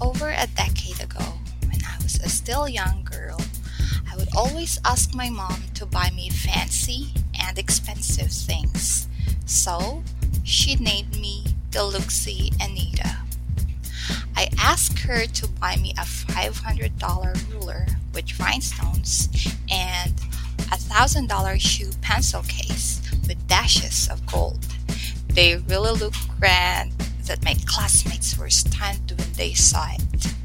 Over a decade ago, when I was a still young girl, I would always ask my mom to buy me fancy and expensive things. So, she named me Deluxy Anita. I asked her to buy me a $500 ruler with rhinestones and a $1,000 shoe pencil case with dashes of gold. They really looked grand that my classmates were stunned when they saw it.